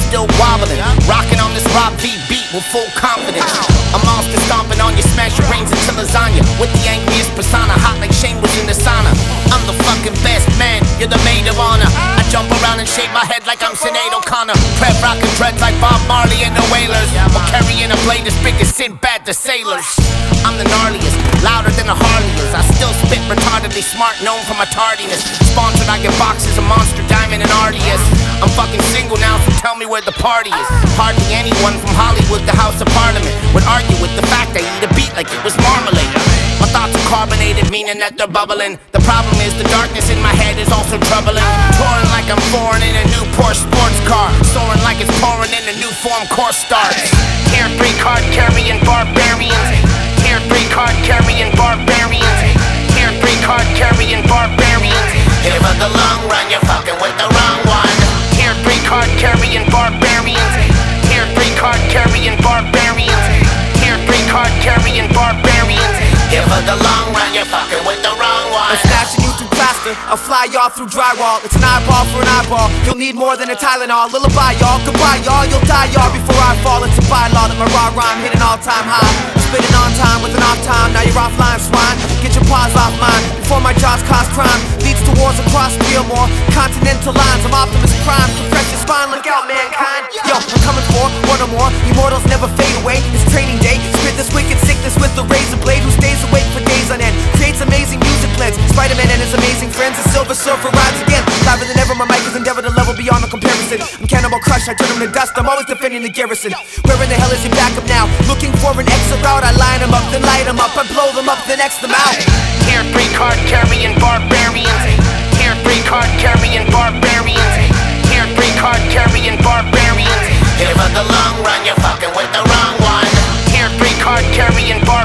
still wobbling. Rocking on this Rob V beat with full confidence. A monster stomping on you, smash your brains into lasagna. With the angriest persona, hot like Shane was in the sauna. I'm the fucking best man, you're the maid of honor. I jump around and shake my head like I'm Sinead O'Connor. Prep rockin' dreads like Bob Marley and the Wailers. Or carrying a blade as big as Sinbad the Sailors. I'm the gnarliest, louder than the Harley's. I still spit retardedly smart, known for my tardiness. Sponsored, I get boxes of Monster, Diamond, and RDS. I'm fucking single now, so tell me where the party is. Hardly anyone from Hollywood, the House of Parliament, would argue with the fact I eat a beat like it was marmalade. My thoughts are carbonated, meaning that they're bubbling. The problem is the darkness in my head is also troubling. Touring like I'm foreign in a new Porsche sports car. Soaring like it's pouring in a new form course starts. Tier 3 card carrying barbarians. Tier 3 card carrying barbarians. Tier 3 card carrying barbarians. Here for the long run, you're fucking with the wrong one. Tier 3 card carrying barbarians. Tier 3 card carrying barbarians. Tier 3 card carrying barbarians. Here for the long run, you're fucking with the wrong one. I'm smashing you through plaster, I'll fly y'all through drywall. It's an eyeball for an eyeball, you'll need more than a Tylenol. Lullaby y'all, goodbye y'all, you'll die y'all before I fall. It's a bylaw that my raw rhyme hit an all-time high. Spitting on time with an off time, now you're offline swine. Get your paws off mine, before my jaws cause crime. Leads to wars across Fillmore, continental lines. I'm Optimus Prime, compress your spine, look out mankind. Yo, I'm coming for one or more, immortals never fade away. It's training day, spit this wicked sickness with the razor blade. Who stays awake for days on end, creates amazing music blends. Spider-Man and his amazing friends, the Silver Surfer rides again. Liver than ever, my mic is endeavor to level beyond the comparison. I'm Cannibal Crush, I turn him to dust, I'm always defending the garrison. Where in the hell is he back up now? Looking for an exit route, I line him up, then light him up. I blow them up, then X them out. Tier 3 card carrying barbarians. Tier 3 card carrying barbarians. Tier 3 card carrying barbarians. Here for the long run, you're fucking with the wrong one. Tier 3 card carrying barbarians.